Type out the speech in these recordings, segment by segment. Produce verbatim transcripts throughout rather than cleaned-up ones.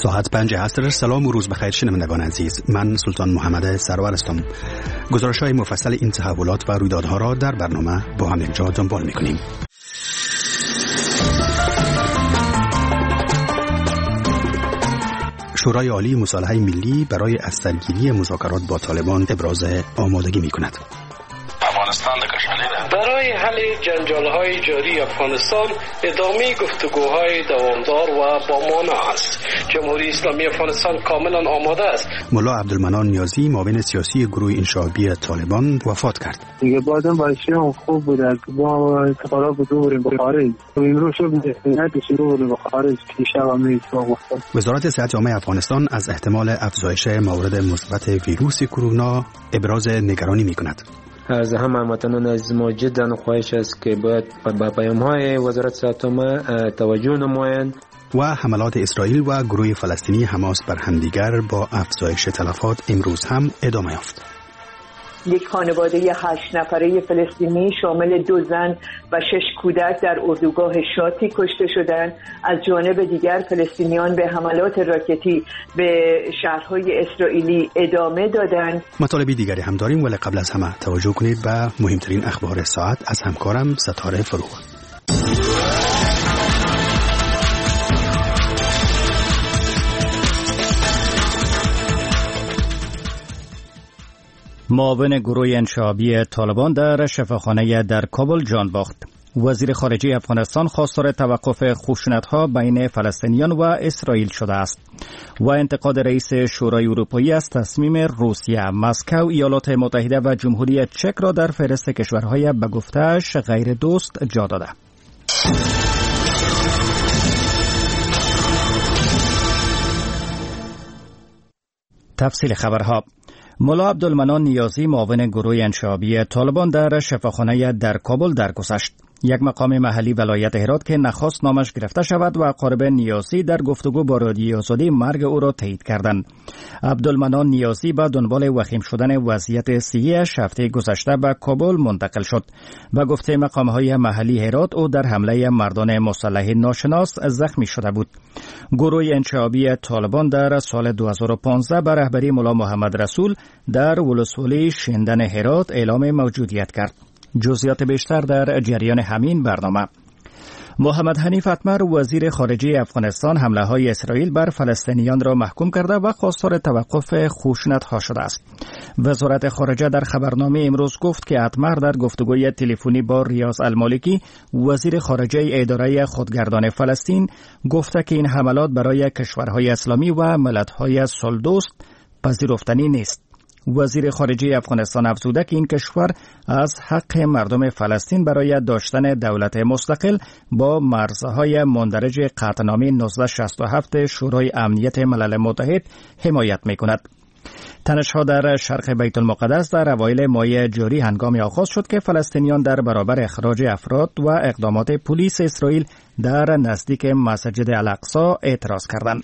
ساعت پنج عصر. سلام و روز بخیر شنوندگان عزیز، من سلطان محمد سرور هستم. گزارش‌های مفصل این تحولات و رویدادها را در برنامه با هم اینجا دنبال می‌کنیم. شورای عالی مصالحه ملی برای از سرگیری مذاکرات با طالبان ابراز آمادگی می‌کند. برای حل جنجال‌های جاری افغانستان ادامه گفتگوهای دوامدار و با مانع است. جمهوری اسلامی افغانستان کاملا آماده است. ملا عبدالمنان نیازی معاون سیاسی گروه انشابی طالبان وفات کرد. دیگه بعداً باشیم خوب بود با اتفاقات بدوریم به خارج. امروز شب نه شروع به خارج پیش آمد. وزارت صحت عامه افغانستان از احتمال افزایش موارد مثبت ویروس کرونا ابراز نگرانی می‌کند. از همه هموطنان عزیز ما جدا خواهش است که باید به پیام‌های وزارت صحت عامه توجه نمایند. و حملات اسرائیل و گروه فلسطینی حماس بر همدیگر با افزایش تلفات امروز هم ادامه یافت. یک خانواده هشت نفره فلسطینی شامل دو زن و شش کودک در اردوگاه شاتی کشته شدند. از جانب دیگر فلسطینیان به حملات راکتی به شهرهای اسرائیلی ادامه دادند. مطالبی دیگری هم داریم، ولی قبل از همه توجه کنید به مهمترین اخبار ساعت از همکارم ستاره فروغ. معاون گروه انشابی طالبان در شفاخانه در کابل جان باخت. وزیر خارجه افغانستان خواستار توقف خشونت‌ها بین فلسطینیان و اسرائیل شده است و انتقاد رئیس شورای اروپایی از تصمیم روسیه، مسکو، ایالات متحده و جمهوری چک را در فهرست کشورهای به گفته‌اش غیر دوست جا داده. تفصیل خبرها. ملا عبدالمنان نیازی معاون گروه انشابی طالبان در شفاخانه در کابل درگذشت. یک مقام محلی ولایت هرات که نخواست نامش گرفته شود و اقارب نیازی در گفتگو با رادیو آزادی مرگ او را تایید کردند. عبدالمنان نیازی به دنبال وخیم شدن وضعیت صحی‌اش هفته گذشته به کابل منتقل شد. به گفته مقام‌های محلی هرات او در حمله مردان مسلح ناشناس زخمی شده بود. گروه انشابی طالبان در سال دو هزار و پانزده به رهبری ملا محمد رسول در ولسوالی شندن هرات اعلام موجودیت کرد. جزئیات بیشتر در جریان همین برنامه. محمد حنیف اتمر وزیر خارجه افغانستان حمله‌های اسرائیل بر فلسطینیان را محکوم کرده و خواستار توقف خشونت‌ها شده است. وزارت خارجه در خبرنامه امروز گفت که اتمر در گفتگوی تلفنی با ریاض المالکی وزیر خارجه اداره خودگردان فلسطین گفته که این حملات برای کشورهای اسلامی و ملت‌های صلح‌دوست پذیرفتنی نیست. وزیر خارجه افغانستان افزوده که این کشور از حق مردم فلسطین برای داشتن دولت مستقل با مرزهای مندرج قطعنامه نوزده شصت و هفت شورای امنیت ملل متحد حمایت می‌کند. تنش‌ها در شرق بیت المقدس در اوایل ماه جاری هنگامی آغاز شد که فلسطینیان در برابر اخراج افراد و اقدامات پلیس اسرائیل در نزدیک مسجد الاقصی اعتراض کردند.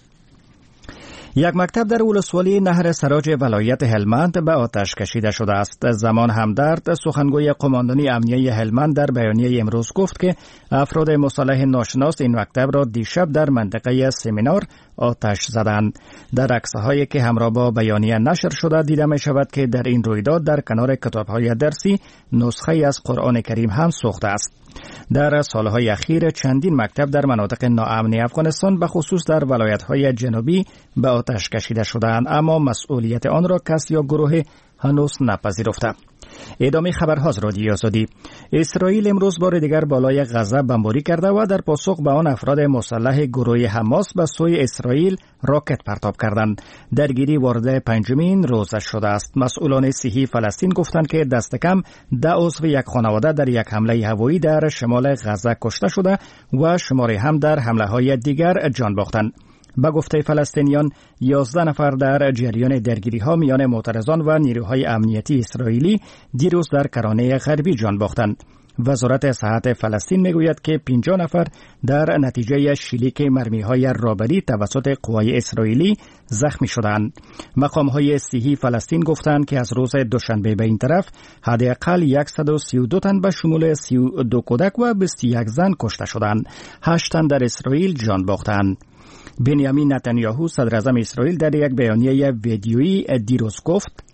یک مکتب در ولسوالی نهر سراج ولایت هلمند به آتش کشیده شده است. زمان همدرد سخنگوی قماندانی امنیه هلمند در بیانیه امروز گفت که افراد مسلح ناشناس این مکتب را دیشب در منطقه سمینار آتش زدند. در عکس‌هایی که همراه با بیانیه نشر شده دیده می شود که در این رویداد در کنار کتاب‌های درسی نسخه‌ای از قرآن کریم هم سوخته است. در سالهای اخیر چندین مکتب در مناطق ناامن افغانستان به خصوص در ولایت‌های جنوبی به آتش کشیده شدند، اما مسئولیت آن را کس یا گروه هنوز نپذیرفته. ادامه خبرها از رادیو آزادی. اسرائیل امروز بار دیگر بالای غزه بمباری کرده و در پاسخ به آن افراد مسلح گروه حماس به سوی اسرائیل راکت پرتاب کردند. درگیری وارد پنجمین روز شده است. مسئولان صحی فلسطین گفتند که دست کم ده عضو یک خانواده در یک حمله هوایی در شمال غزه کشته شده و شماری هم در حمله‌های دیگر جان باختند. به گفته فلسطینیان یازده نفر در جریان درگیری‌ها میان معترضان و نیروهای امنیتی اسرائیلی دیروز در کرانه غربی جان باختند. وزارت صحت فلسطین میگوید که پنجاه نفر در نتیجه شلیک مرمی‌های رابری توسط قوای اسرائیلی زخمی شدند. مقام‌های صحی فلسطین گفتند که از روز دوشنبه به این طرف حداقل صد و سی و دو تن به شمول سی و دو کودک و بیست و یک زن کشته شدند. هشت تن در اسرائیل جان باختند. بنیامین نتانیاهو صدر اعظم اسرائیل در یک بیانیه ویدیویی دیروز گفت: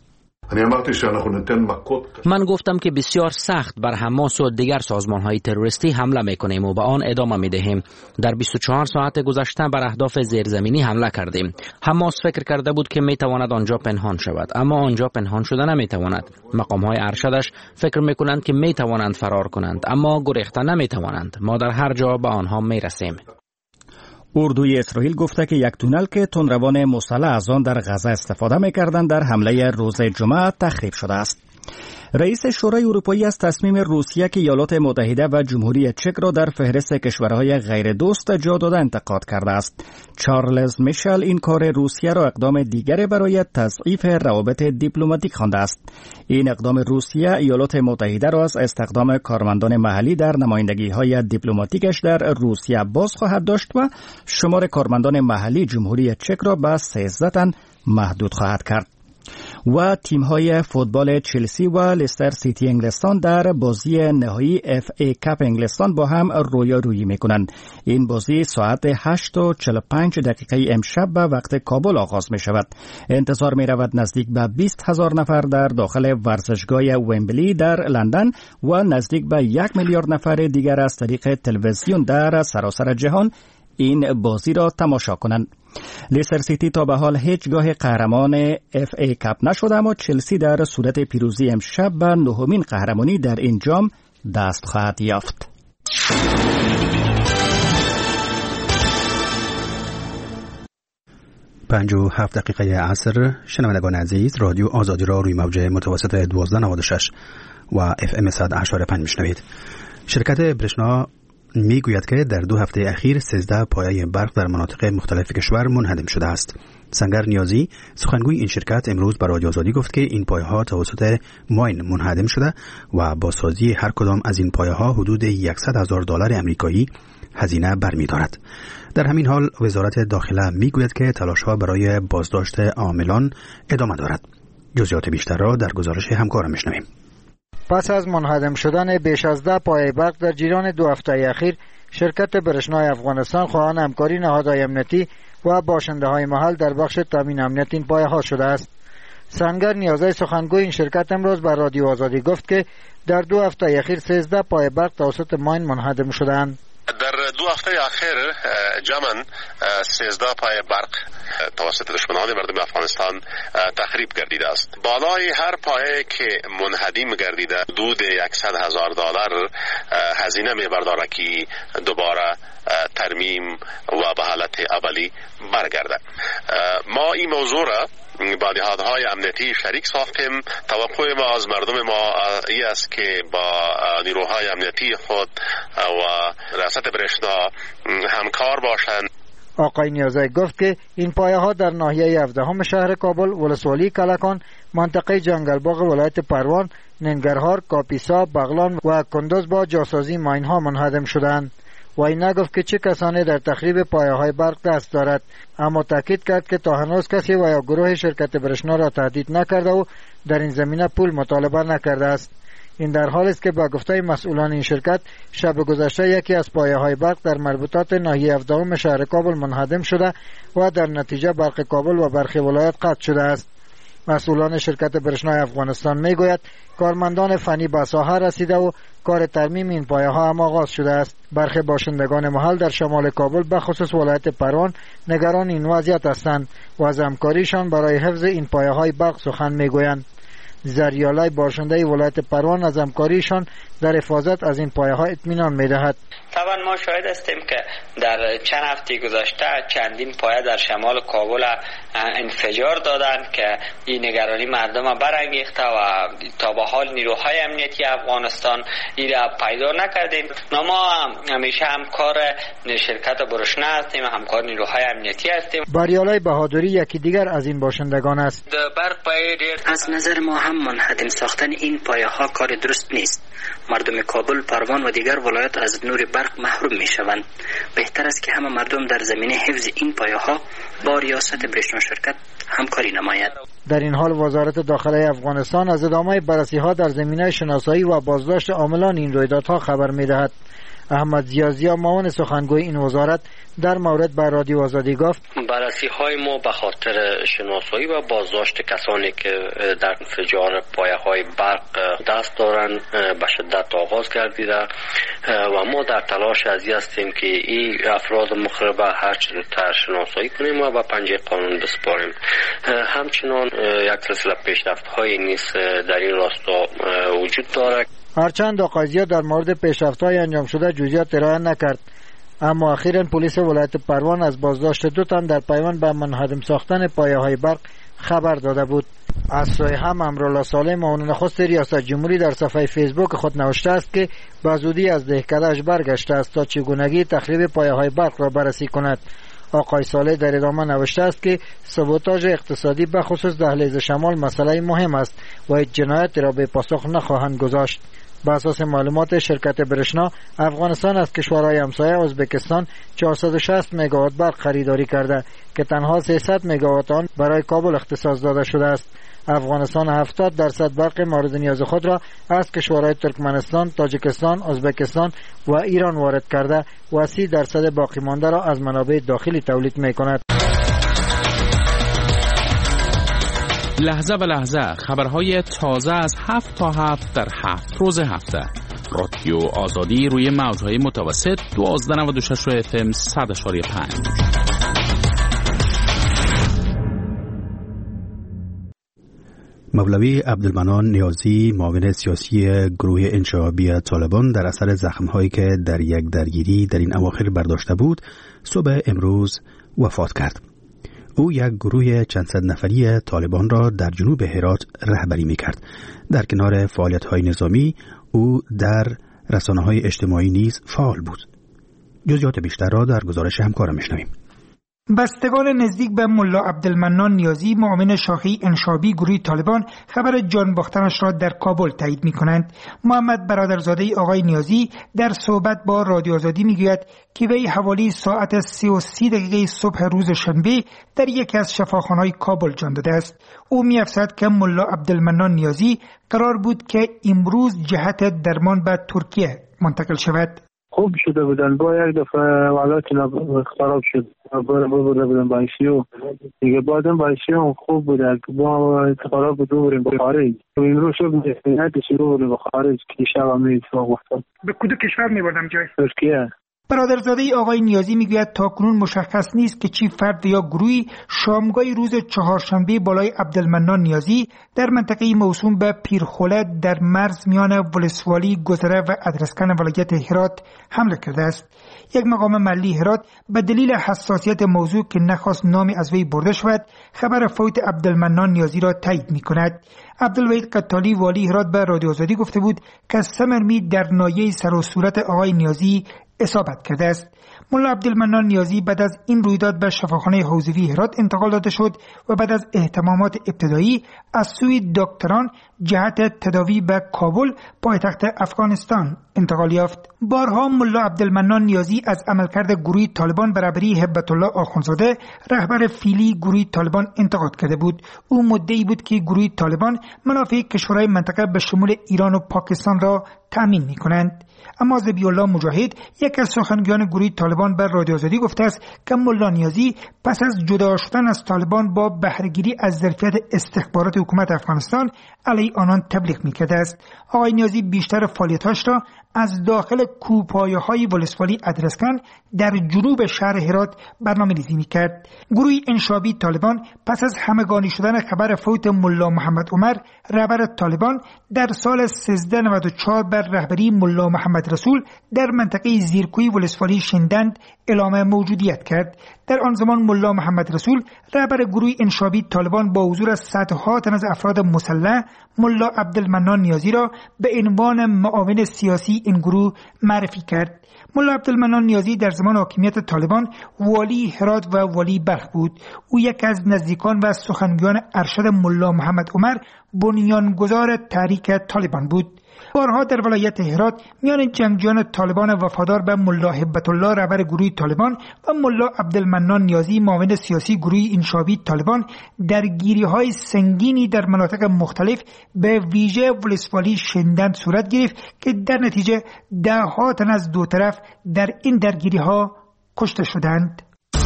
من گفتم که بسیار سخت بر حماس و دیگر سازمان‌های تروریستی حمله می‌کنیم و به آن ادامه می‌دهیم. در بیست و چهار ساعت گذشته بر اهداف زیرزمینی حمله کردیم. حماس فکر کرده بود که می‌تواند آنجا پنهان شود، اما آنجا پنهان شده نمی‌تواند. مقام‌های ارشدش فکر می‌کنند که می‌توانند فرار کنند، اما گریخته نمی‌توانند. ما در هر جا به آنها می‌رسیم. اردوی اسرائیل گفته که یک تونل که تندروان مسلح از آن در غزه استفاده می‌کردند در حمله روز جمعه تخریب شده است. رئیس شورای اروپایی از تصمیم روسیه که ایالات متحده و جمهوری چک را در فهرست کشورهای غیر دوست جا داده انتقاد کرده است. چارلز میشل این کار روسیه را اقدام دیگری برای تضعیف روابط دیپلماتیک خوانده است. این اقدام روسیه ایالات متحده را از استخدام کارمندان محلی در نمایندگی‌های دیپلماتیکش در روسیه باز خواهد داشت و شمار کارمندان محلی جمهوری چک را به سیزده تن محدود خواهد کرد. و تیم‌های فوتبال چلسی و لستر سیتی انگلستان در بازی نهایی اف ای کاپ انگلستان با هم رویارویی می‌کنند. این بازی ساعت هشت و چهل و پنج دقیقه امشب به وقت کابل آغاز می‌شود. انتظار می‌رود نزدیک به بیست هزار نفر در داخل ورزشگاه ومبلی در لندن و نزدیک به یک میلیارد نفر دیگر از طریق تلویزیون در سراسر جهان این بازی را تماشا کنند. لیستر سیتی تا به حال هیچگاه قهرمان اف ای کاپ نشده، اما چلسی در صورت پیروزی امشب به نهمین قهرمانی در این جام دست خواهد یافت. پنج و هفت دقیقه عصر. شنوندگان عزیز، رادیو آزادی را روی موج متوسط دوازده نود و شش و اف ام صد و هشت و پنج میشنوید. شرکت برشنا می گوید که در دو هفته اخیر سیزده پایه برق در مناطق مختلف کشور منهدم شده است. سنگر نیازی، سخنگوی این شرکت، امروز به رادیو آزادی گفت که این پایه ها توسط ماین منهدم شده و بازسازی هر کدام از این پایه ها حدود صد هزار دلار آمریکایی هزینه برمی‌دارد. در همین حال وزارت داخله می گوید که تلاش ها برای بازداشت عاملان ادامه دارد. جزئیات بیشتر را در گزارش همکارم میشنویم. پس از منهدم شدن بیش از ده پایه برق در جریان دو هفته اخیر، شرکت برشنای افغانستان خواهان همکاری نهادهای امنیتی و باشنده های محل در بخش تامین امنیت این پایه ها شده است. سنگر نیازی، سخنگوی این شرکت، امروز بر رادیو آزادی گفت که در دو هفته اخیر سیزده پایه برق توسط ماین منهدم شدند. در دو هفته اخیر جمعاً سیزده پایه برق توسط دشمنان مردم افغانستان تخریب گردیده است. بالای هر پایه که منهدم گردیده حدود صد هزار دلار هزینه می‌برداره که دوباره ترمیم و به حالت اولی برگرده. ما این موضوع را با نهادهای امنیتی شریک ساختیم. توقع ما از مردم ما این است که با نیروهای امنیتی خود و ریاست برشنا همکار باشند. آقای نیازی گفت که این پایه ها در ناحیه هفدهم شهر کابل، ولسوالی کلکان، منطقه جنگلباغ ولایت پروان، ننگرهار، کاپیسا، بغلان و کندوز با جاسازی ماین ها منهدم شدند. و این نگفت که چه کسانی در تخریب پایه های برق دست دارد، اما تاکید کرد که تا هنوز کسی و یا گروه شرکت برشنا را تهدید نکرده و در این زمینه پول مطالبه نکرده است. این در حالی است که با گفته مسئولان این شرکت، شب گذشته یکی از پایه های برق در مربوطات ناحیه هفدهم شهر کابل منهدم شده و در نتیجه برق کابل و برخی ولایت قطع شده است. مسئولان شرکت برشنای افغانستان میگوید کارمندان فنی به ساحه رسیده و کار ترمیم این پایه ها هم آغاز شده است. برخی باشندگان محل در شمال کابل به خصوص ولایت پروان نگران این وضعیت هستند و از همکاریشان برای حفظ این پایه های برق سخن میگویند. زریالای باشنده ولایت پروان از همکاریشان در حفاظت از این پایه ها اطمینان میدهد. طبعا ما شاهد هستیم که در چند هفته گذشته چندین پایه در شمال کابل انفجار دادند که این نگرانی مردم را برانگیخته و تا به حال نیروهای امنیتی افغانستان این را پیدا نکردیم. ما همیشه همکار شرکت برشنا هستیم، همکار نیروهای امنیتی هستیم. بریالای بهادری یکی دیگر از این باشندگان است. برق از نظر ما هم منهدم ساختن این پایه ها کار درست نیست. مردم کابل، پروان و دیگر ولایات از نور برق محروم می شوند. بهتر است که همه مردم در زمینه حفظ این پایه ها با ریاست برشنا شرکت همکاری نماید. در این حال وزارت داخله افغانستان از ادامه بررسی ها در زمینه شناسایی و بازداشت عاملان این رویدادها خبر می دهد. احمد ضیاءزیا معاون سخنگوی این وزارت در مورد بر رادیو آزادی گفت بررسی های ما به خاطر شناسایی و بازداشت کسانی که در انفجار پایه های برق دست دارند به شدت آغاز گردیده و ما در تلاش ازی هستیم که این افراد مخرب هر چه زودتر شناسایی کنیم و به پنجه قانون بسپاریم. همچنان یک سلسله پیشرفت های نیز در این راستا وجود دارد. هرچند آقای ضیاء در مورد پیشرفت‌های انجام شده جزئیات ارائه نکرد، اما اخیراً پلیس ولایت پروان از بازداشت دو تن در پیوند به منهدم ساختن پایه‌های برق خبر داده بود. از سوی هم امرالله صالح معاون نخست ریاست جمهوری در صفحه فیسبوک خود نوشته است که به زودی از دهکده‌اش برگشته است تا چگونگی تخریب پایه‌های برق را بررسی کند. آقای صالح در ادامه نوشته است که سبوتاژ اقتصادی به خصوص دهلیز شمال مسئله مهم است و هیچ جنایتی را به پاسخ نخواهند گذاشت. بر اساس معلومات شرکت برشنا، افغانستان از کشورهای همسایه ازبکستان چهارصد و شصت مگاوات برق خریداری کرده که تنها سیصد مگاوات آن برای کابل اختصاص داده شده است. افغانستان هفتاد درصد برق مورد نیاز خود را از کشورهای ترکمنستان، تاجیکستان، ازبکستان و ایران وارد کرده و سی درصد باقی مانده را از منابع داخلی تولید می‌کند. لحظه به لحظه خبرهای تازه از هفت تا هفت در هفت روز هفته. رادیو آزادی روی موجهای متوسط دوازده نود و شش اف ام صد اشاری پنج. مولوی عبدالمنان نیازی معاون سیاسی گروه انشابی طالبان در اثر زخم‌هایی که در یک درگیری در این اواخر برداشته بود صبح امروز وفات کرد. او یک گروه چند صد نفری طالبان را در جنوب هرات رهبری می‌کرد. در کنار فعالیت‌های نظامی او در رسانه‌های اجتماعی نیز فعال بود. جزئیات بیشتر را در گزارش همکارم می‌شنویم. بستگان نزدیک به ملا عبدالمنان نیازی معاون شاخه انشابی گروه طالبان خبر جان باختنش را در کابل تایید می کنند. محمد برادرزاده آقای نیازی در صحبت با رادیو آزادی می گوید که وی حوالی ساعت سی و سی دقیقه صبح روز شنبه در یکی از شفاخانه‌های کابل جان داده است. او می افزاید که ملا عبدالمنان نیازی قرار بود که امروز جهت درمان به ترکیه منتقل شود. خوب شده بودن، با یک دفعه حالات خراب شد، برده بودن با ایسیو دیگه. بعدم با ایسیو خوب بوده، با قرار بود بریم به خارج. امروز شب نهایت شروع بریم به خارج که شب هم اتفاق افتاد. به کدوم کشور میبردم جای؟ ترکیه. برادرزاده آقای نیازی میگوید تا کنون مشخص نیست که چی فرد یا گروهی شامگاه روز چهارشنبه بالای عبدالمنان نیازی در منطقه موسوم به پیرخولد در مرز میان ولسوالی گذره و ادرسکن ولایت هرات حمله کرده است. یک مقام محلی هرات به دلیل حساسیت موضوع که نخواست نامی از وی برده شود خبر فوت عبدالمنان نیازی را تایید میکند. عبدالوحید قتالی والی هرات به رادیو آزادی گفته بود که سمرمی در ناحیه سر و صورت آقای نیازی اصابت کرده است. ملا عبدالمنان نیازی بعد از این رویداد به شفاخانه حوزوی هرات انتقال داده شد و بعد از اهتمامات ابتدایی از سوی دکتران جهت تداوی به کابل پایتخت افغانستان انتقال یافت. بارها ملا عبدالمنان نیازی از عملکرد گروه طالبان برابری هبت الله آخوندزاده رهبر فیلی گروه طالبان انتقاد کرده بود. او مدعی بود که گروه طالبان منافع کشورهای منطقه به شمول ایران و پاکستان را تامین می‌کنند. اما ذبیح الله مجاهد یک از سخنگویان گروه طالبان بر رادیو آزادی گفته است که ملا نیازی پس از جدا شدن از طالبان با بهره‌گیری از ظرفیت استخبارات حکومت افغانستان علیه آنان تبلیغ می‌کرده است. آقای نیازی بیشتر فعالیت‌هاش را از داخل کوپایه‌های ولسوالی ادرسکن در جنوب شهر هرات برنامه‌ریزی می‌کرد. گروه انشابی طالبان پس از همگانی شدن خبر فوت ملا محمد عمر رهبر طالبان در سال سیزده نود و چهار بر رهبری ملا محمد رسول در منطقه زیر زیرکوی ولسوالی شندند اعلام موجودیت کرد. در آن زمان ملا محمد رسول رهبر گروه انشابی طالبان با حضور از صدها تن از افراد مسلح ملا عبدالمنان نیازی را به عنوان معاون سیاسی این گروه معرفی کرد. ملا عبدالمنان نیازی در زمان حاکمیت طالبان والی هرات و والی بلخ بود. او یکی از نزدیکان و سخنگویان ارشد ملا محمد عمر بنیانگذار تحریک طالبان بود. بارها در ولایت هرات میان جنگجویان طالبان وفادار به ملا هبت الله رهبر گروه طالبان و ملا عبدالمنان نیازی معاون سیاسی گروه انشابی طالبان درگیری‌های سنگینی در مناطق مختلف به ویژه ولسوالی شندند صورت گرفت که در نتیجه ده ها تن از دو طرف در این درگیری‌ها کشته شدند.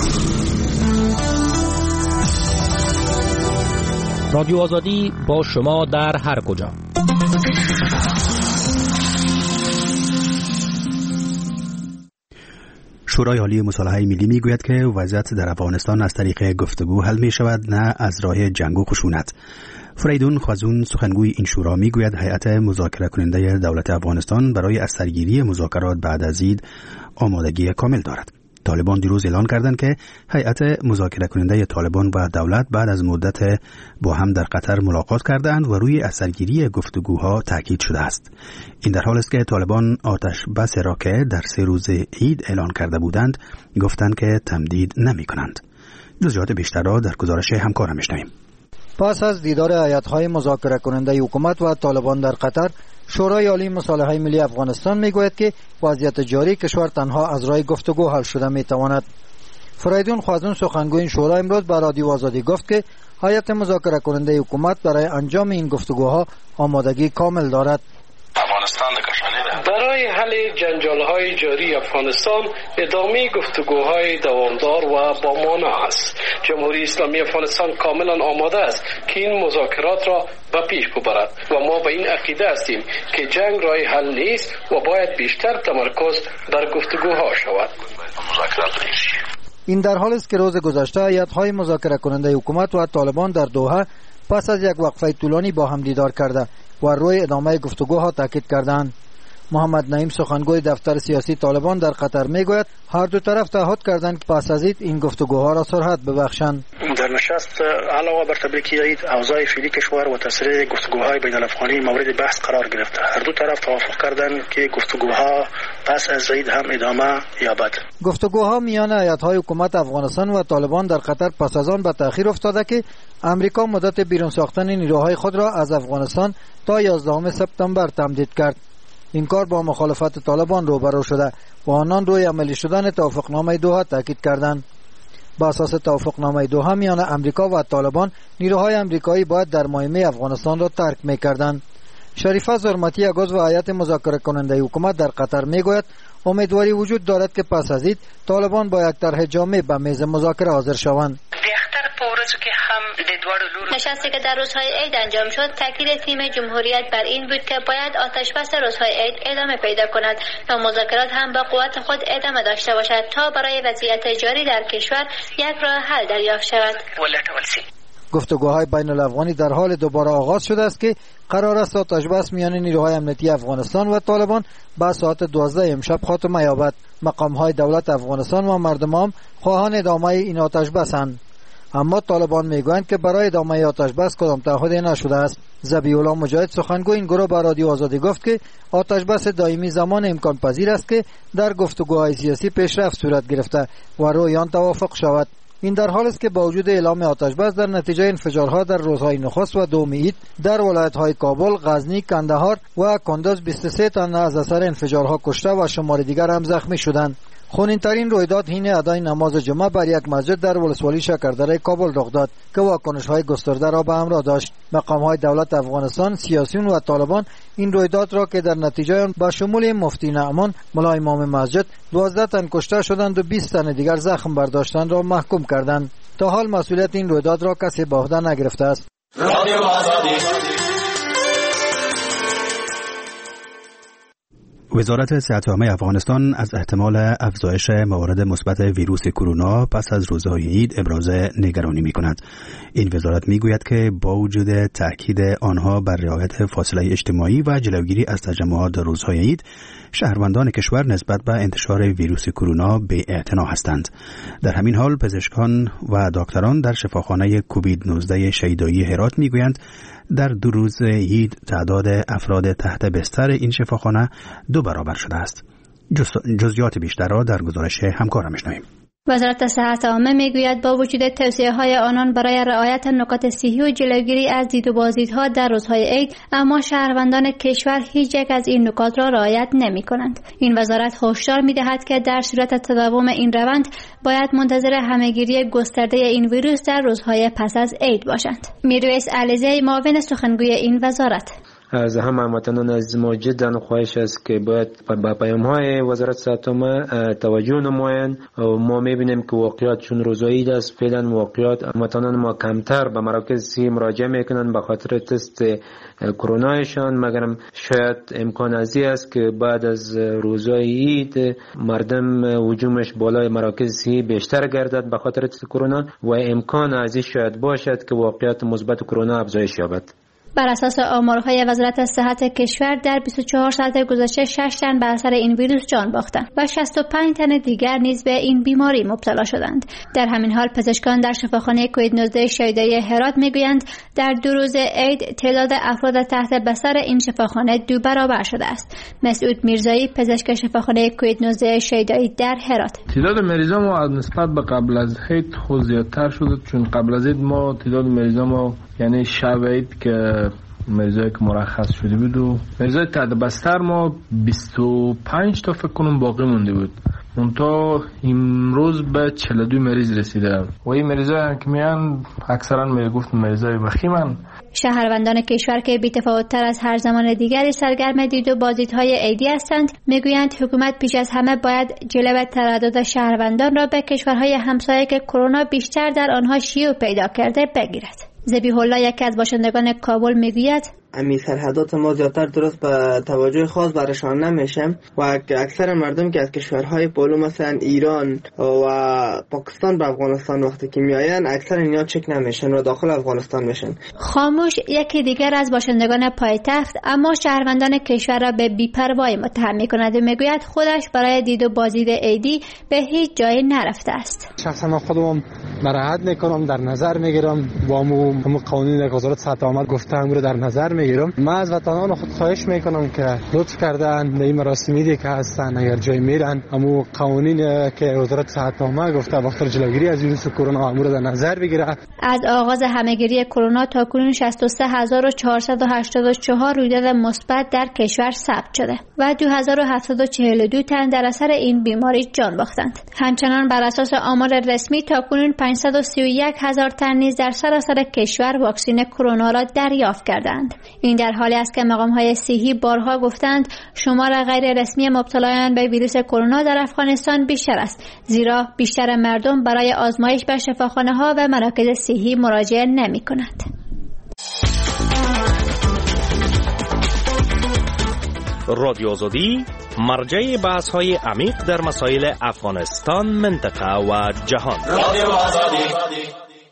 رادیو آزادی با شما در هر کجا. شورای عالی مصالحه ملی میگوید که وضعیت در افغانستان از طریق گفتگو حل می شود، نه از راه جنگ و خشونت. فریدون خوازون سخنگوی این شورا میگوید هیئت مذاکره کننده دولت افغانستان برای از سرگیری مذاکرات بعد از عید آمادگی کامل دارد. طالبان دیروز اعلان کردند که هیئت مذاکره کننده طالبان و دولت بعد از مدت با هم در قطر ملاقات کردند و روی اثرگیری گفتگوها تاکید شده است. این در حال است که طالبان آتش بس را که در سه روز عید اعلان کرده بودند گفتند که تمدید نمی کنند. جزئیات بیشتر را در گزارش همکارم میشنویم. پس از دیدار هیئت‌های مذاکره کننده حکومت و طالبان در قطر، شورای عالی مصالحه ملی افغانستان میگوید که وضعیت جاری کشور تنها از راه گفتگو حل شده میتواند. فریدون خوازون سخنگوی این شورا امروز به رادیو آزادی گفت که هیئت مذاکره کننده حکومت برای انجام این گفتگوها آمادگی کامل دارد. برای حل جنجال‌های جاری افغانستان ادامه گفتگوهای دوامدار و با مانع است. جمهوری اسلامی افغانستان کاملا آماده است که این مذاکرات را به پیش ببرد و ما به این عقیده هستیم که جنگ راه حل نیست و باید بیشتر تمرکز بر گفتگوها شود. این در حال است که روز گذشته هیئت‌های مذاکره کننده حکومت و طالبان در دوحه پس از یک وقفه طولانی با هم دیدار کرده و روی ادامه گفتگوها تاکید کردند. محمد نعیم سخنگوی دفتر سیاسی طالبان در قطر میگوید هر دو طرف تعهد کردند که پس از این گفتگوها را سرعت ببخشند. در نشست علاوه بر تبریک عید اوضاع فعلی کشور و تسریع گفتگوهای بین الافغانی مورد بحث قرار گرفت. هر دو طرف توافق کردند که گفتگوها پس از عید هم ادامه یابد. گفتگوها میان هیئت‌های حکومت افغانستان و طالبان در قطر پس از آن به تأخیر افتاده که امریکا مدت بیرون ساختن نیروهای خود را از افغانستان تا یازدهم سپتامبر تمدید کرد. این کار با مخالفت طالبان روبرو شده و آنان روی عملی شدن توافقنامه دوحه تاکید کردند. با اساس توافقنامه دوحه میان امریکا و طالبان نیروهای امریکایی باید در مهمه افغانستان را ترک می‌کردند. شریفه زرمتی عضو هیئت مذاکره کننده حکومت در قطر میگوید امیدواری وجود دارد که پس از عید طالبان با یک طرح جامع به میز مذاکره حاضر شوند. نشستی که در روزهای عید انجام شد تاکید تیم جمهوریت بر این بود که باید آتشبس روزهای عید ادامه پیدا کند و مذاکرات هم با قوت خود ادامه داشته باشد تا برای وضعیت جاری در کشور یک راه حل دریافت شود. گفتگوهای بین الافغانی در حال دوباره آغاز شده است که قرار است آتشبس میان نیروهای امنیتی افغانستان و طالبان به ساعت دوازده امشب خاتمه یابد. مقامهای دولت افغانستان و مردم هم خواهان ادامه این آتشبسند، اما طالبان میگویند که برای ادامه آتشبس کدام تعهدی نشده است. ذبیح الله مجاهد سخنگوی این گروه به رادیو آزادی گفت که آتشبس دائمی زمان امکان پذیر است که در گفتگوهای سیاسی پیشرفت صورت گرفته و روی آن توافق شود. این در حال است که با وجود اعلام آتشبس در نتیجه انفجارها در روزهای نخست و دوم عید در ولایت‌های کابل، غزنی، کندهار و کندز بیست و سه تن از اثر انفجارها کشته و شمار دیگر هم زخمی شدند. خونین‌ترین رویداد حین ادای نماز جمعه بر یک مسجد در ولسوالی شکردره کابل رخ داد که واکنش‌های گسترده را به همراه داشت. مقام‌های دولت افغانستان، سیاسیون و طالبان این رویداد را که در نتیجه آن با شمول مفتی نعمان ملا امام مسجد دوازده تن کشته شدند و بیست تن دیگر زخم برداشتند را محکوم کردند. تا حال مسئولیت این رویداد را کسی به عهده نگرفته است. وزارت صحت عامه افغانستان از احتمال افزایش موارد مثبت ویروس کرونا پس از روزهای عید ابراز نگرانی می‌کند. این وزارت می‌گوید که با وجود تاکید آنها بر رعایت فاصله اجتماعی و جلوگیری از تجمعات در روزهای عید، شهروندان کشور نسبت به انتشار ویروس کرونا بی‌اعتنا هستند. در همین حال پزشکان و دکتران در شفاخانه کووید نوزده شیدایی هرات می‌گویند در دو روز عید تعداد افراد تحت بستر این شفاخانه دو برابر شده است. جزئیات بیشتر را در گزارش همکارم میشنویم. وزارت صحت عامه میگوید با وجود توصیه‌های آنان برای رعایت نکات صحی و جلوگیری از دید و بازدیدها در روزهای عید، اما شهروندان کشور هیچ یک از این نکات را رعایت نمی‌کنند. این وزارت هشدار می‌دهد که در صورت تداوم این روند باید منتظر همه‌گیری گسترده این ویروس در روزهای پس از عید باشند. میرویس علیزی، معاون سخنگوی این وزارت: از همه هموطنان از ما جدا خواهش است که باید با پیام‌های وزارت صحت عامه توجه نمایند. ما می‌بینیم که واقعیت چون روزهای عید است، فعلا واقعیت هموطنان ما کمتر به مراکز صحی مراجعه میکنند به خاطر تست کرونایشان، مگرم شاید امکان ازی است که بعد از روزهای عید مردم هجومش بالای مراکز صحی بیشتر گردد به خاطر تست کرونا و امکان ازی شاید باشد که واقعیت مثبت کرونا افزایش یابد. بر اساس آمارهای وزارت صحت کشور در بیست و چهار ساعت گذشته شش تن بر اثر این ویروس جان باختند و شصت و پنج تن دیگر نیز به این بیماری مبتلا شدند. در همین حال پزشکان در شفاخانه کووید نوزده شیدایی هرات میگویند در دو روز عید تعداد افراد تحت بستر این شفاخانه دو برابر شده است. مسعود میرزایی، پزشک شفاخانه کووید نوزده شیدایی در هرات: تعداد مریضا ما از نسبت به قبل از عید خود زیادتر شده، چون قبل از عید ما تعداد مریضا ما یعنی شب عید که مریضایی که مرخص شده بود و مریضای تحت بستر ما بیست و پنج تا فکر کنم باقی مونده بود. منتها امروز به چهل و دو مریض رسیده و این مریضایی که میان اکثرا میگفت مریضای وخیمن. شهروندان کشور که بی‌تفاوت‌تر از هر زمان دیگری سرگرم دید و بازدیدهای عیدی هستند میگویند حکومت پیش از همه باید جلوه تردد شهروندان را به کشورهای همسایه که کرونا بیشتر در آنها شیوع پیدا کرده بگیرد. ذبیح الله، یکی از باشندگان کابل، میگوید امی سرحدات ما زیادتر درست به توجه خاص برشان نمیشه و اکثر مردم که از کشورهای پولو مثلا ایران و پاکستان به افغانستان وقتی که میآیند اکثر اینا چک نمیشن و داخل افغانستان میشن. خاموش، یکی دیگر از باشندگان پایتخت، اما شهروندان کشور را به بی‌پروایی متهم میکند و میگوید خودش برای دید و بازدید عیدی به هیچ جای نرفته است. شخصا من خودم ناراحت میکنم، در نظر میگیرم با همون قانونی که وزارت صحت عامه گفته هم رو در نظر میگیرم. من از وطنان خود خواهش میکنم که لطف کردن به این مراسمی که هستن اگر جای میرن همون قوانین که وزارت صحت عامه گفته وقت جلوگیری از ویروس کرونا امور در نظر بگیره. از آغاز همهگیری کرونا تا کنون شصت و سه هزار و چهارصد و هشتاد و چهار رویداد مثبت در کشور ثبت شده و دو هزار و هفتصد و چهل و دو تن در اثر این بیماری جان باختند. همچنان بر اساس آمار رسمی تا کنون پانصد و سی و یک هزار تن نیز در سراسر کشور واکسن کرونا را دریافت کردند. این در حالی است که مقام‌های صحی بارها گفتند شمار غیر رسمی مبتلایان به ویروس کرونا در افغانستان بیشتر است، زیرا بیشتر مردم برای آزمایش به شفاخانه‌ها و مراکز صحی مراجعه نمی‌کنند. رادیو آزادی مرجع بحث‌های عمیق در مسائل افغانستان، منطقه و جهان. رادیو آزادی.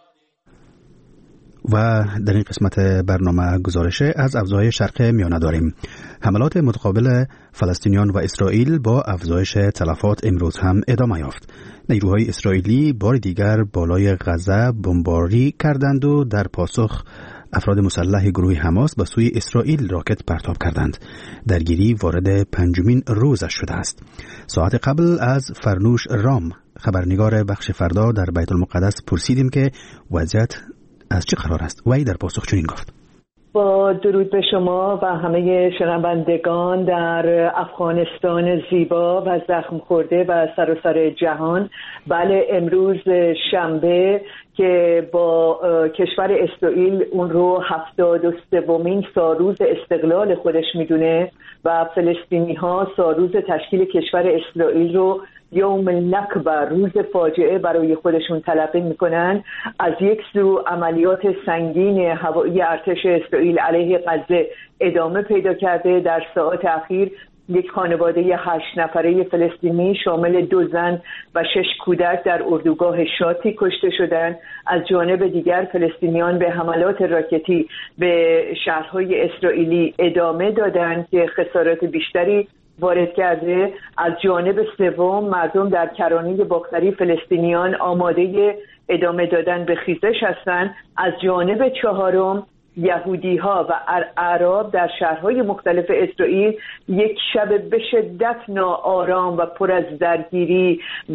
و در این قسمت برنامه گزارش از افزایش شرق میانه داریم. حملات متقابل فلسطینیان و اسرائیل با افزایش تلفات امروز هم ادامه یافت. نیروهای اسرائیلی بار دیگر بالای غزه بمباری کردند و در پاسخ افراد مسلح گروه حماس به سوی اسرائیل راکت پرتاب کردند. درگیری وارد پنجمین روزش شده است. ساعت قبل از فرنوش رام، خبرنگار بخش فردا در بیت المقدس، پرسیدیم که وضعیت از چه قرار است و ای در پاسخ چنین گفت: با درود به شما و همه شنوندگان در افغانستان زیبا و زخم خورده و سراسر جهان. بله، امروز شنبه که با کشور اسرائیل اون رو هفتاد و سومین سالروز استقلال خودش میدونه و فلسطینی ها سالروز تشکیل کشور اسرائیل رو یوم نکبه، روز فاجعه، برای خودشون تلقی میکنن. از یک سو عملیات سنگین هوایی ارتش اسرائیل علیه غزه ادامه پیدا کرده. در ساعات اخیر یک خانواده هشت نفره فلسطینی شامل دو زن و شش کودک در اردوگاه شاتی کشته شدند. از جانب دیگر فلسطینیان به حملات راکتی به شهرهای اسرائیلی ادامه دادند که خسارات بیشتری وارد کرده. از جانب سوم مردم در کرانه باختری فلسطینیان آماده ادامه دادن به خیزش هستند. از جانب چهارم یهودی ها و اعراب در شهرهای مختلف اسرائیل یک شب به شدت ناآرام و پر از درگیری و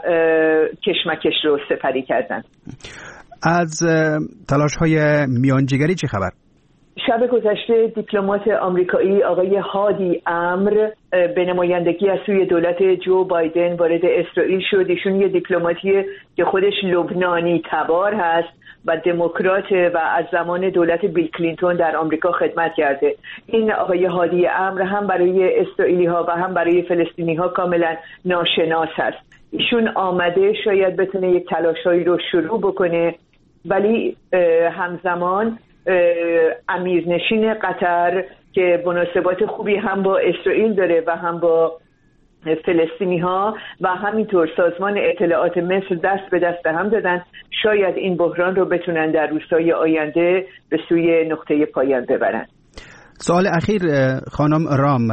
کشمکش رو سپری کردند. از تلاش های میانجیگری چه خبر؟ شب گذشته دیپلمات آمریکایی آقای هادی امر به نمایندگی از سوی دولت جو بایدن وارد اسرائیل شد. ایشون یه دیپلماتیه که خودش لبنانی تبار هست و دموکرات و از زمان دولت بیل کلینتون در آمریکا خدمت کرده. این آقای هادی امر هم برای اسرائیلی ها و هم برای فلسطینی ها کاملا ناشناس هست. ایشون آمده شاید بتونه یک تلاشایی رو شروع بکنه، ولی همزمان امیرنشین قطر که مناسبات خوبی هم با اسرائیل داره و هم با فلسطینی ها و همینطور سازمان اطلاعات مصر دست به دست هم دادن، شاید این بحران رو بتونن در روزهای آینده به سوی نقطه پایان ببرن. سوال اخیر خانم رام،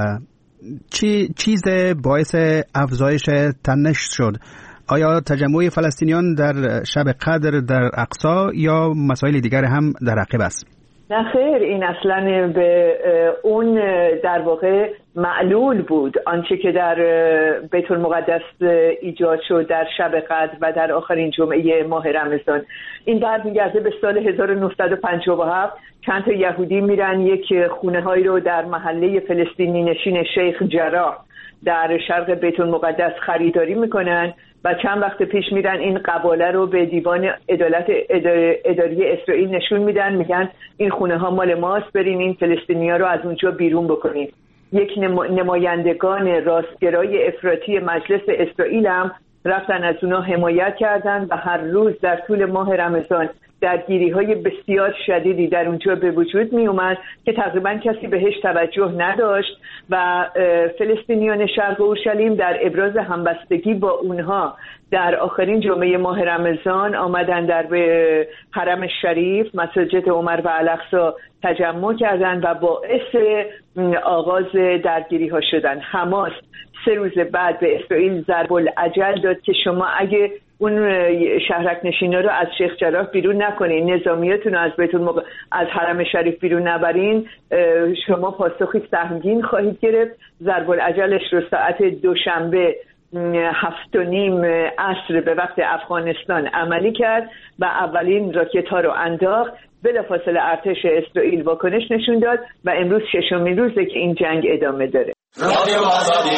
چی چیز باعث افزایش تنش شد؟ آیا تجمع فلسطینیان در شب قدر در اقصی یا مسائل دیگر هم در عقب است؟ نه خیر، این اصلا به اون در واقع معلول بود. آنچه که در بیت المقدس ایجاد شد در شب قدر و در آخرین جمعه ماه رمضان، این برمیگرده به سال هزار و نهصد و پنجاه و هفت. چند تا یهودی میرن یک خونه هایی رو در محله فلسطینی نشین شیخ جراح در شرق بیت المقدس خریداری میکنن و چند وقت پیش میرن این قباله رو به دیوان عدالت اداری اسرائیل نشون میدن، میگن این خونه ها مال ماست، برین این فلسطینی ها رو از اونجا بیرون بکنین. یک نمایندگان راستگرای افراطی مجلس اسرائیل هم رفتن از اونا حمایت کردن و هر روز در طول ماه رمضان درگیری های بسیار شدیدی در اونجا به وجود می اومد که تقریبا کسی بهش توجه نداشت و فلسطینیان شرق اورشلیم در ابراز همبستگی با اونها در آخرین جمعه ماه رمضان آمدن در حرم شریف، مساجد عمر و الاقصی تجمع کردند و باعث آغاز درگیری ها شدن. حماس سه روز بعد به اسرائیل ضرب العجل داد که شما اگه اون شهرک نشینا رو از شیخ جراح بیرون نکنین، نظامیاتون رو از بیت المقدس از حرم شریف بیرون نبرین، شما پاسخی سهمگین خواهید گرفت. ضرب العجلش رو ساعت دوشنبه هفت و نیم عصر به وقت افغانستان عملی کرد و اولین راکت ها رو انداخت. بلافاصله ارتش اسرائیل واکنش نشون داد و امروز ششمین روزه که این جنگ ادامه داره. رادیو آزادی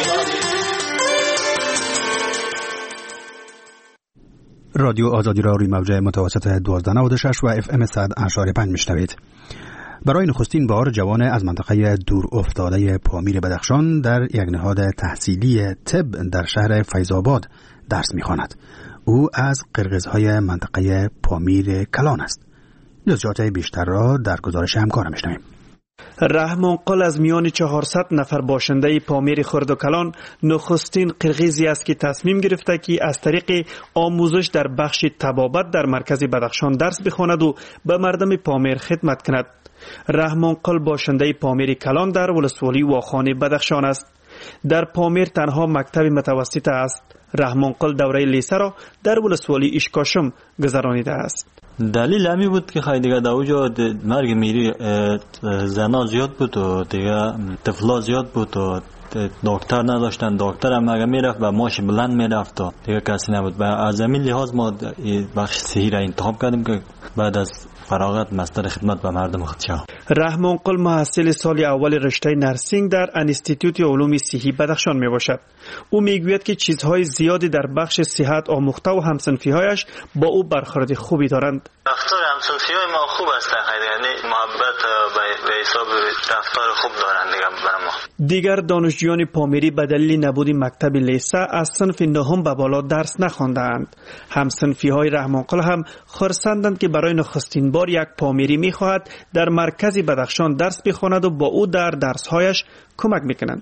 رادیو آزادی را روی موج متوسط دوازده نود و شش و اف ام صد اشاری پنج میشنوید. برای نخستین بار جوان از منطقه دور افتاده پامیر بدخشان در یک نهاد تحصیلی طب در شهر فیض‌آباد درس می‌خواند. او از قرقیزهای منطقه پامیر کلان است. جزئیات بیشتر را در گزارش همکارم میشنویم. رحمان قل از میان چهارصد نفر باشنده پامیر خرد و کلان نخستین قرقیزی است که تصمیم گرفته که از طریق آموزش در بخش طبابت در مرکز بدخشان درس بخواند و به مردم پامیر خدمت کند. رحمان قل باشنده پامیر کلان در ولسوالی واخان بدخشان است. در پامیر تنها مکتب متوسط است. رحمان قل دوره لیسه را در ولسوالی اشکاشم گذرانیده است. دلیل همی بود که خیلی دیگه در اونجا مرگ میری زنا زیاد بود و دیگه طفلا زیاد بود و دکتر نداشتن. دکتر هم اگه میرفت و ماش بلند میرفت و دیگه کسی نبود. و از همین لحاظ ما بخش صحی را انتخاب کردیم که بعد از فراغت مستر خدمت به مردم خود شد. رحمان قل محصل سال اول رشته نرسینگ در انستیتوت علوم صحی بدخشان می باشد. او میگوید که چیزهای زیادی در بخش صحت آموخته و همسنفی‌هایش با او برخورد خوبی دارند. رفتار همسنفی‌های ما خوب است، یعنی محبت به حساب رفتار خوب دارند دیگه برای ما. دیگر دانشجویان پامیری به دلیل نبود مکتب لیسه از صنف نهم به بالا درس نخواندند. همسنفی‌های رحمان قل هم خرسندند که برای نخستین بار یک پامیری می‌خواهد در مرکز بدخشان درس بخواند و با او در درس‌هایش کمک می‌کنند.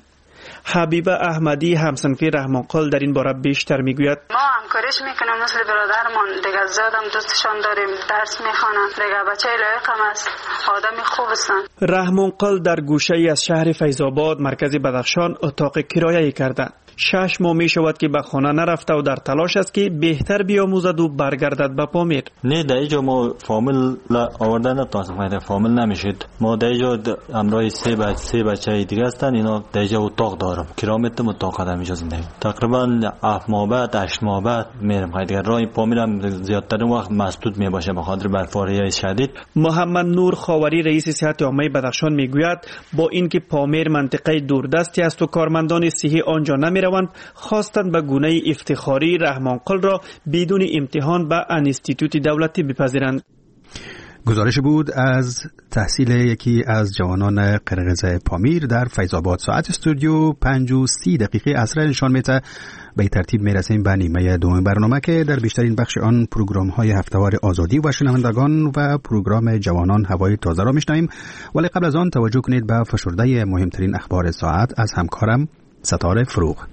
حبیبه احمدی همسنفی رحمانقل در این باره بیشتر میگوید. ما همکاریش میکنیم مثل برادرمون دیگه، زیادم دوستشان داریم، درس میخوانن دیگه، بچه لایق هم است، آدم خوب هستن. رحمانقل در گوشه ای از شهر فیض‌آباد مرکز بدخشان اتاق کرایه کرده. شش ماه می شود که به خانه نرفته و در تلاش است که بهتر بیاموزد و برگردد به پامیر. نه در اینجا ما فامیل آوردن نتونستم، فامیل نمیشید. ما در اینجا همراه سه بچه سه بچه دیگه هستن، اینا در اینجا اتاق دارم، کرایه میتونم اتاق خودم اینجا زندگی. تقریبا هفت ماه بعد هشت ماه بعد میرم. دیگه راه پامیرم زیادتر وقت مسدود می باشه به خاطر برف‌باری شدید. محمد نور خاوری رئیس صحت عامه بدخشان میگوید با اینکه پامیر منطقه دوردستی است و کارمندان صحی آنجا نمیروند، خواستند به گونه افتخاری رحمانقل را بدون امتحان به انستیتوت دولتی بپذیرند. گزارش بود از تحصیل یکی از جوانان قرقیز پامیر در فیض‌آباد. ساعت استودیو پنج و سی دقیقه عصر نشان میده. به ترتیب میرسیم به نیمه دوم برنامه که در بیشترین بخش آن پروگرام های هفتهوار آزادی و شنوندگان و پروگرام جوانان هوای تازه را میشنویم. ولی قبل از آن توجه کنید به فشرده مهمترین اخبار ساعت از همکارم ستاره فروغ.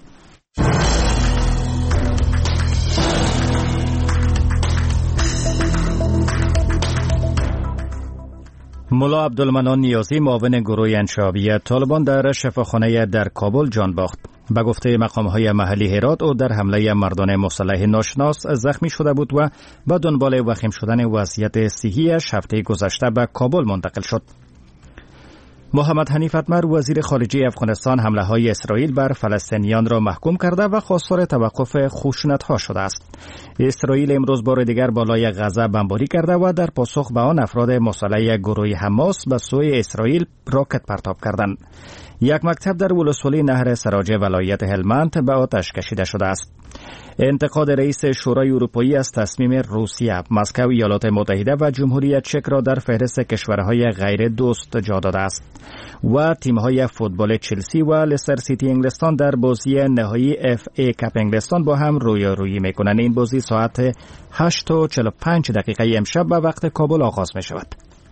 ملا عبدالمنان نیازی معاون گروه انشابی طالبان در شفاخانه در کابل جان باخت. به گفته مقام‌های محلی هرات او در حمله مردان مسلح ناشناس زخمی شده بود و با دنبال وخیم شدن وضعیت صحی‌اش هفته گذشته به کابل منتقل شد. محمد حنیف اتمر وزیر خارجه افغانستان حمله‌های اسرائیل بر فلسطینیان را محکوم کرده و خواستار توقف خشونت‌ها شده است. اسرائیل امروز بار دیگر بالای غزه بمباری کرده و در پاسخ به آن افراد مسلح گروه حماس به سوی اسرائیل راکت پرتاب کردند. یک مکتب در ولسوالی نهر سراج ولایت هلمند به آتش کشیده شده است. انتقاد رئیس شورای اروپایی از تصمیم روسیه، مسکو، ایالات متحده و جمهوری چک را در فهرست کشورهای غیر دوست جا داده است و تیم‌های فوتبال چلسی و لستر سیتی انگلستان در بازی نهایی اف ای کاپ انگلستان با هم رویارویی می‌کنند. این بازی ساعت هشت و چهل و پنج دقیقه امشب به وقت کابل آغاز می‌شود.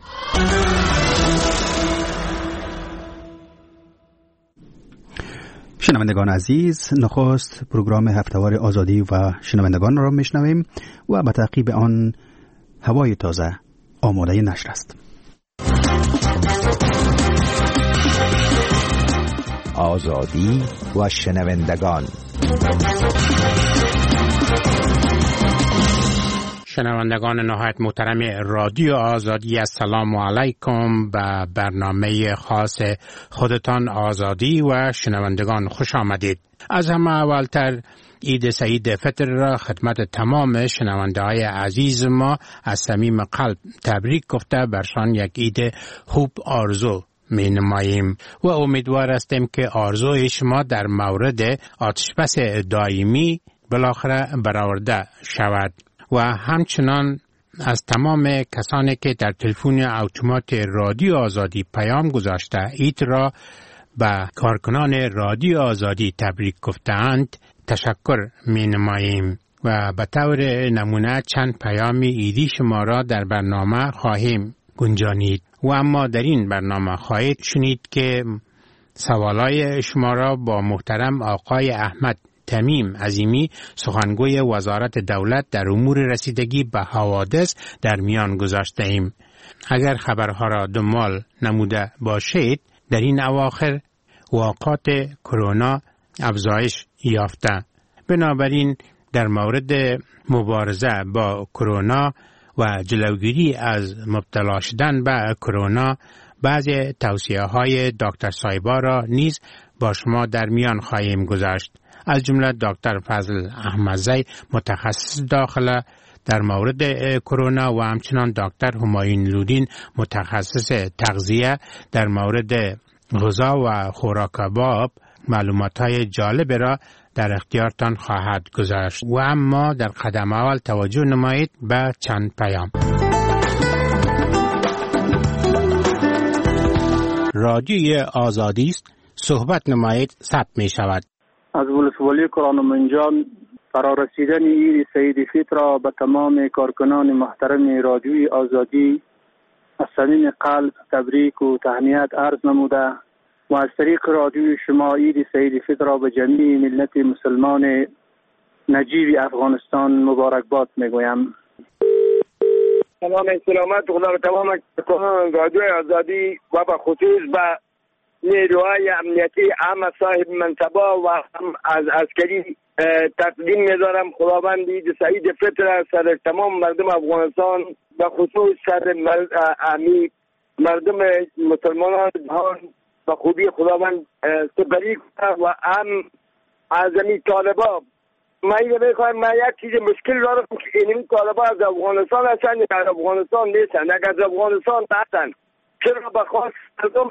شنوندگان عزیز، نخست پروگرام هفتهوار آزادی و شنوندگان را میشنویم و به تعقیب آن هوای تازه آماده نشر است. آزادی و شنوندگان. شنوندگان نهایت محترم رادیو آزادی، السلام علیکم. به برنامه خاص خودتان آزادی و شنوندگان خوش آمدید. از همه اولتر عید سعید فطر را خدمت تمام شنونده های عزیز ما از صمیم قلب تبریک گفته برشان یک عید خوب آرزو می نماییم و امیدوار هستیم که آرزوی شما در مورد آتشبس دائمی بالاخره برآورده شود. و همچنان از تمام کسانی که در تلفن اتومات رادیو آزادی پیام گذاشته عید را به کارکنان رادیو آزادی تبریک گفتند تشکر می نماییم و به طور نمونه چند پیام عیدی شما را در برنامه خواهیم گنجانید. و اما در این برنامه خواهید شنید که سوالای شما را با محترم آقای احمد تمیم عظیمی سخنگوی وزارت دولت در امور رسیدگی به حوادث در میان گذاشته ایم. اگر خبرها را دنبال نموده باشید، در این اواخر واقعات کرونا افزایش یافته. بنابراین در مورد مبارزه با کرونا و جلوگیری از مبتلا شدن به کرونا بعضی توصیه های دکتر صایبا را نیز با شما در میان خواهیم گذاشت. از جمله دکتر فضل احمدزی متخصص داخله در مورد کرونا و همچنان دکتر همایون لودین متخصص تغذیه در مورد غذا و خوراک باب معلومات‌های جالب را در اختیارتان خواهد گذاشت. و اما در قدم اول توجه نمایید به چند پیام. رادیوی آزادی است، صحبت نمایید، ثبت می شود. از ولسوالی کرانمنجان فرا رسیدن عید سعید فطر را به تمام کارکنان محترم رادیوی آزادی از صمیم قلب تبریک و تهنیت عرض نموده و از طریق رادیوی شما عید سعید فطر را به جمیع ملت مسلمان نجیب افغانستان مبارکباد میگویم. تمام سلامت خدا به تمام کارکنان رادیو آزادی و به خصوص به نیروهای امنیتی همه صاحب منصبه و هم از عسکری تقدیم می‌دارم. خداوند عید سعید فطر سر تمام مردم افغانستان به خصوص سر امی مردم مسلمانان جهان به خوبی خداوند سپری کنه و هم از امی طالبا. من اینو میخوایم، من یک چیز مشکل دارم که این طالبا از افغانستان هستن یا از افغانستان نیستن. اگر از افغانستان هستن چرا به خواست مردم